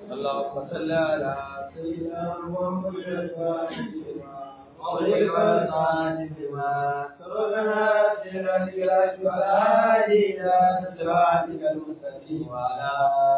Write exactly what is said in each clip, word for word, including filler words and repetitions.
اللهم صل على سيدنا محمد وعليك الصالح بما سبقنا سيرك الأشهادين صراطك المستقيم وعلى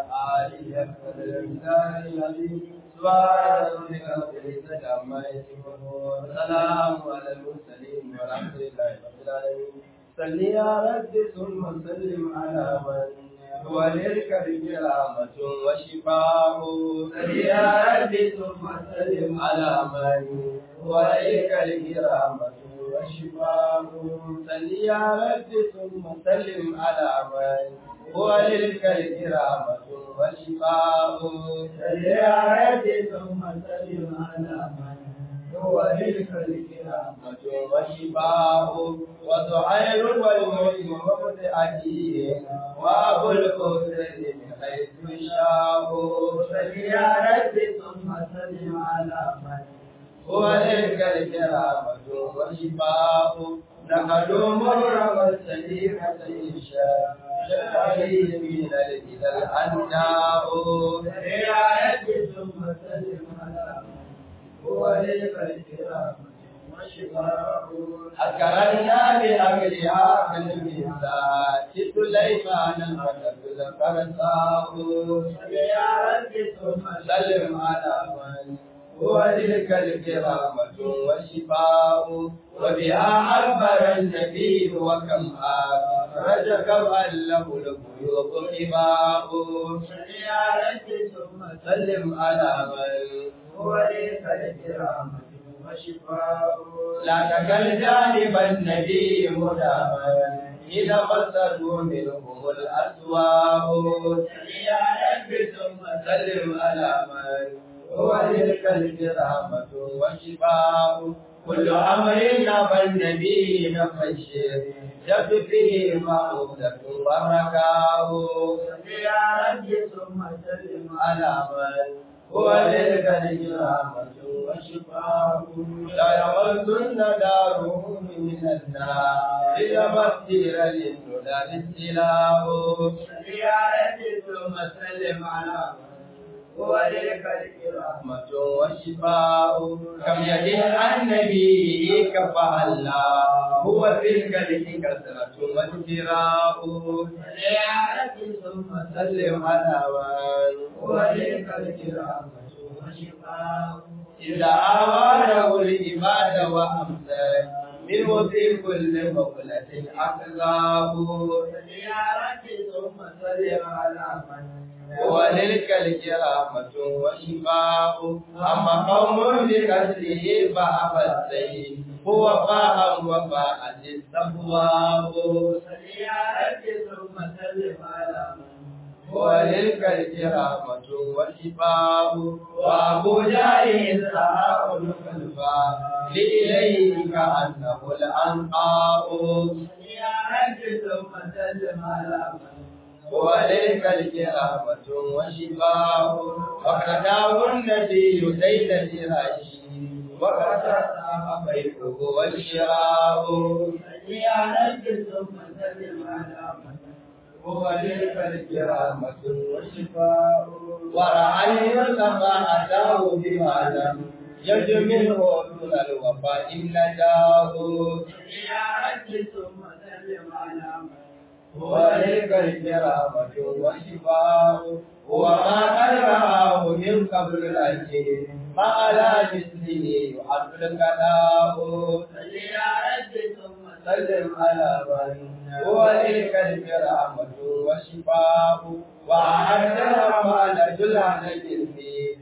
آله أكبر الإنسان الذي سبحان ربك رب العزة عما يصفون وسلام على المرسلين والحمد لله رب العالمين. صل يا رب ثم سلم على من هو للكريم رحمة وشفاء. صل يا رب ثم سلم على من هو للكريم رحمة وشفاء. صل يا رب ثم سلم على من هو للكريم رحمة وشفاء. صل يا رب ثم سلم على من هو للكريم رحمة وشفاء. وسعير والمؤمن ومتأتيه وأبو الكوثر من حيث يشاء. صل يا رب ثم سلم على من هو للكريم رحمة وشفاء. نقلوا مر والسليمة إنشاء شرعي من الإلى الأنجاء. صل يا رب ثم سلم على من هو للكريم رحمة وشفاء. أكرمنا بأمرها من الميزان سليمان المدد ذكرته. صل يا رب ثم سلم على من هو للكلب رحمة وشفاء. وبها عبر النبي وكم أخرج كما له القلوب حماء. صل يا رب ثم سلم على من هو للكلب رحمة وشفاء. لا تكل جانب النبي مداما إذا مسته منهم الأسواء. صل يا رب ثم سلم على من هو للكلب رحمة وشفاء. كل أمر نبى النبي نفى الشر جد فيه معودة وركاه. صل يا رب ثم سلم على من هو للكلب رحمة وشفاء. لا يمسن داره من النار إلا مسير للهدى الاستلاء. صل يا رب ثم سلم على من هو للكلب رحمة وشفاء. كم يجد النبي كفى الله هو في الكلب كثرة واجتراء. صل يا رب ثم سلم على من هو للكلب رحمة وشفاء. إذا أراد العباد وأمسك منه في كل مقلة أخذاه. صل يا رب ثم سلم على من هو للكلب رحمة وشفاء. أما قوم بكسره فأبى السيف هو فاء وفاء التقواه. صل يا رب ثم سلم على من هو للكلب رحمة وشفاء. وأبو جهل ساء الخلفاء لإليه كأنه الأنقاء. صل يا رب ثم سلم على من هو للكلب رحمة وشفاء. وكتاه النبي سيد الراشي وكتاه بيته والشراء. صل يا رب ثم سلم على من هو للكلب رحمة وشفاء. ورعي لما أتاه بما لم يرج منه دون الوفاء نجاه. صل يا رب ثم سلم على من هو للكلب رحمة وشفاء. وما قد رآه من قبل الأجل ما على مثله يحب الكلام. صل يا رب ثم سلم على من هو للكلب رحمة وشفاء. وأعد الرحمن جل على الجلد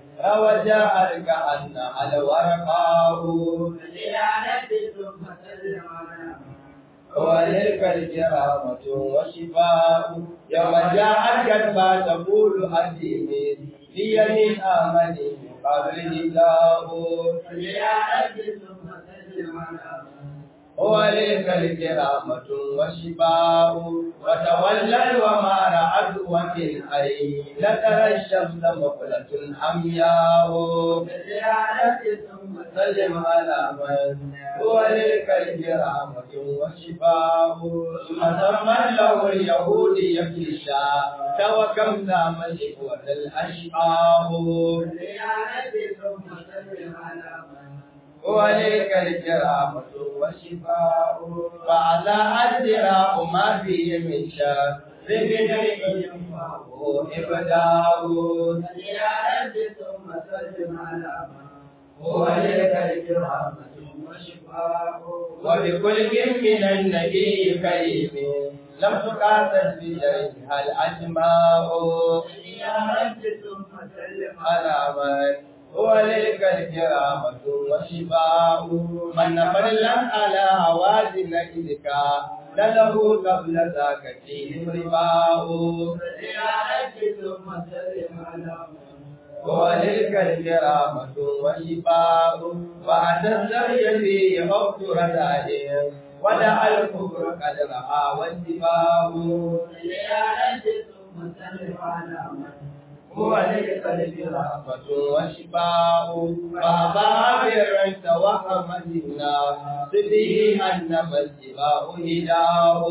وجاء كأنها الورقاء. صل يا رب ثم سلم على من هو للكلب رحمة وشفاء. يوم جاءت كتبا تقول أديمي في من آمن من قبل الله. صل يا رب ثم سلم على من ولك الكرامة وشفاء وتولى وما رأت وفي الأي لترى الشمس مقلة أمياء بزيادة ثم سلم على من ولك الكرامة وشفاء ثم سمى له اليهود يكلشا توكم ذا ملك والأشقاء بزيادة ثم سلم على من ولك الكرامة والشفاء فعلى الدراء ما فيه من شر بجميع ينفعه إبداء زيادة ثم سلم على من ولك الكرامة والشفاء وبكل من النبي كريم لم تقاتل بجريها الأسماء زيادة ثم سلم على من ولك الكرامة والشفاء من فضلا على هوازن إذك لله قبل ذاك فيه رباء زيادة ثم سلم على ولك الكرامة والشفاء بعد الزرع فيه حب ردائه ودع الكفر قد رأى والدفاع زيادة ثم سلم على من ولك الكرامة والشفاء فأبا برا توهم دينا به أنما الاتباع هداه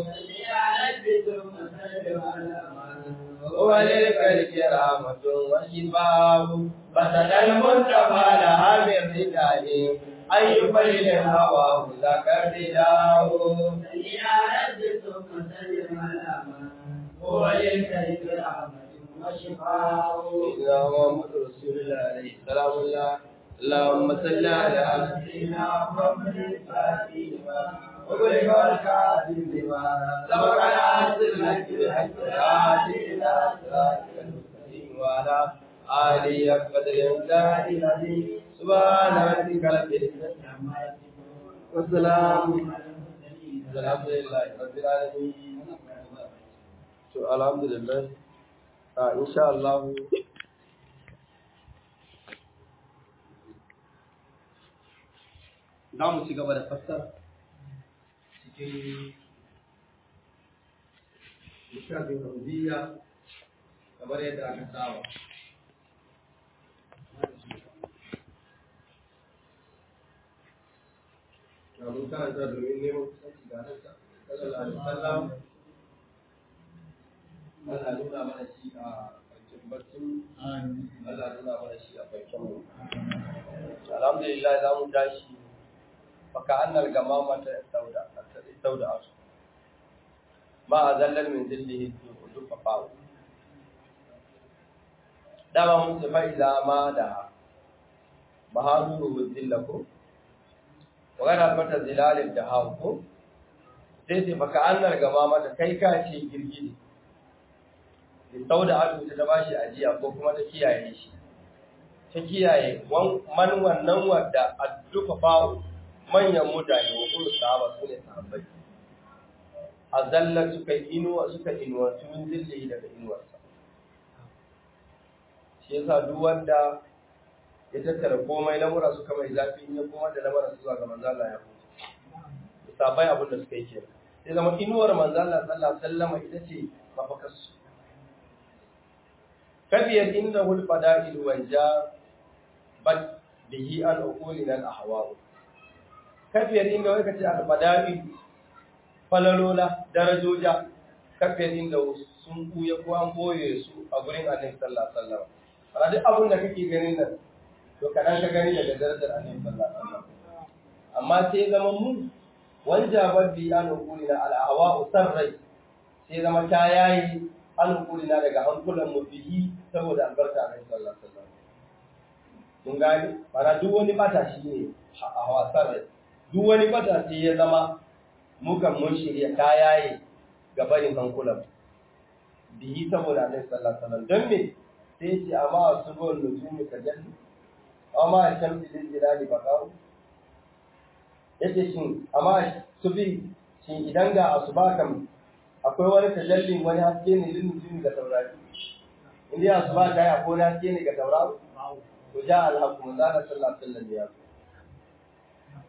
ولك الكرامة والشفاء بدل المنتفى لها من رجال أي فلل هواه ذاك الرداء ثم سلم على من ولك الكرامة سيدنا محمد رسول الله عليه السلام الله اللهم صل على سيدنا محمد الفاتح لما وبلغ الكاتب لما سبق ناصر الحق بالحق والهادي إلى صراطك المستقيم وعلى آله قدر ومقداره العظيم سبحان ربك رب العزة عما يصفون والسلام الحمد لله رب العالمين. الحمد لله. Uh, insha Allah za mu ci gaba da fassara cikin littafin Rububiyya kamar yadda aka saba. Na mun karanta domin neman kusanci ga Annabi sallallahu alaihi wasallam. Allah nuna mana shi a bakin bacci, Allah nuna mana shi a bakin mu. Alhamdulillah za mu tashi faka annal gamama ta sauda ta sauda asu ma azallal min zillihi tu fafa. Dama mun ce fa idza ma da baharu zillako wa gara fata zilalil da hawo sai ce faka annal gamama ta kai ka ce girgidi sau da ado ta ba shi ajiya ko kuma ta kiyaye shi ta kiyaye man wannan wadda addufa fa'u manyan mutane wa kullu sahaba su ne sahabbai azalla suka inuwa suka inuwa tun zilli daga inuwarsa. Shi yasa duk wanda ya tattara komai lamura suka mai zafi in ya koma da lamura su zuwa ga manzo Allah ya huta sabai abin da suka yi kenan sai zama inuwar manzo Allah sallallahu alaihi wasallam ita ce mafakarsu. Kabiyar inda hulfada ilwanja bat bihi an uqulina al-ahwa. Kabiyar inda wai kace al-fada'i falalola darajoja kabiyar inda sun buya ko an boye su a gurin Annabi sallallahu alaihi wasallam. Ana duk abin da kake ganin nan to kadan ka gani daga darajar Annabi sallallahu alaihi wasallam. Amma sai zaman mu wanja bat bihi an uqulina al-ahwa sarrai sai zama ta yayi an kulina daga hankulan mu bihi saboda albarka a sallallahu alaihi wasallam. Mun gani bara duk wani bata shi ne a hawasar rai duk wani bata sai ya zama mukan mun shirya kayaye ga barin hankulan bihi saboda Annabi sallallahu alaihi wasallam. Don me sai ce amma subul nujumi kajalli amma shamsi lil jilali baqau yace shin amma subi shin idan ga asuba kam akwai wani tajalli wani haske ne lin nujumi ga taurari inda asuba kai akwai wani haske ne ga taurari to ja al-haqq manzala sallallahu alaihi wasallam ya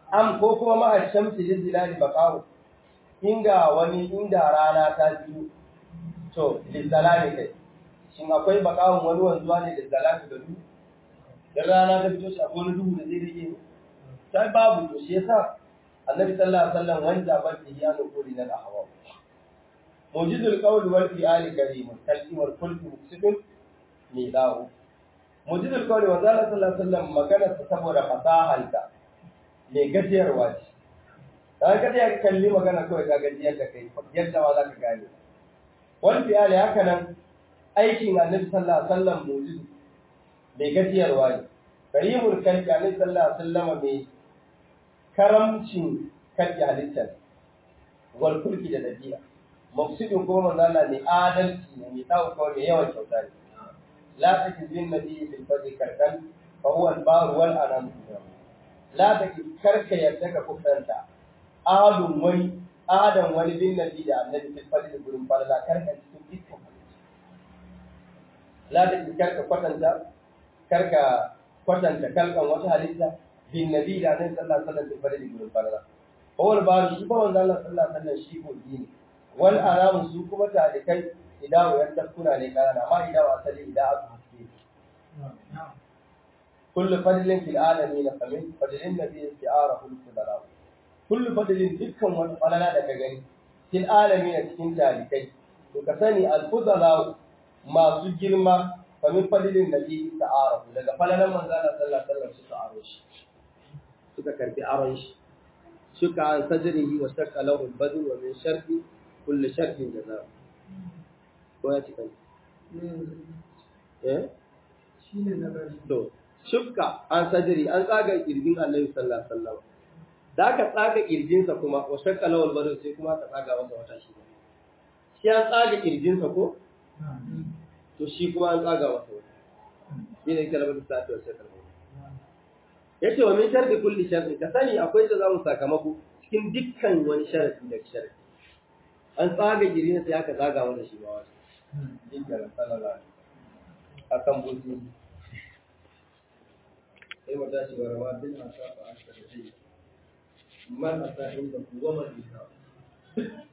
am ko kuma ma'a shamsi lizilali baqa'u inga wani inda rana ta biyu to lizalali kai shin akwai baqa'un wani wanzuwa ne lizalali da duhu dan rana ta fito shi akwai wani duhu da zai rike sai babu to shi yasa annabi sallallahu alaihi wasallam wanda ban ya ga kuri na ahwa mujizul qawl wal fi'al karim kalki wal kulli muksidun ni dawo mujizul qawl wa sallallahu alaihi wasallam magana ta saboda fasahanta mai gajiyarwa ce dan kada ya kalli magana kawai ga gajiyar da kai yadda ma zaka gane wal fi'al haka nan aikin annabi sallallahu alaihi wasallam mujiz mai gajiyarwa ne karimul kalki annabi sallallahu alaihi wasallam mai karamcin kalki halittar wal kulki da dabi'a mafsidin kuma manzo Allah ne adalci ne mai dawo kawai mai yawan kyauta ne la takzin nabi bil fadli karkan fa huwa al bar wal anam la takzin karka yadda ka kufanta adun wani adan wani bin nabi da annabi bil fadli gurin farza karka cikin dukkan la takzin karka kwatanta karka kwatanta kalkan wata halitta bin nabi da annabi sallallahu alaihi wasallam bil fadli gurin farza huwa al bar shi ba manzo Allah sallallahu alaihi wasallam shi ko dini wal aramu su kuma talikai idawo yan tafkuna ne kana amma idawo asali ida aka haske kullu fadlin fil alamin famin fadlin nabi isti'ara kullu fadala kullu fadlin dukkan wani falala da ka gani fil alamin cikin talikai to ka sani al fadala masu girma famin fadlin nabi isti'ara daga falalan manzo Allah sallallahu alaihi wasallam suka aro shi suka karbi aron shi suka an sajrihi wa shakka lahu al badr wa min sharqi kullu shartin jaza ko ya cika eh shine na gari to shukka an sajiri an tsaga kirjin Annabi sallallahu alaihi wasallam da ka tsaga kirjin sa kuma wa shakka lawal badu sai kuma ka tsaga masa wata shi shi an tsaga kirjin sa ko to shi kuma an tsaga masa wata shi ne kalmar da ta wace kalmar yace wa min sharti kulli shartin ka sani akwai da zamu sakamako cikin dukkan wani sharadi da sharadi an tsaga girin sai aka tsaga wanda shi ba wasu dinka sallallahu akan buzu sai wata shi warwa din asa fa aka da shi man asa inda kuwa man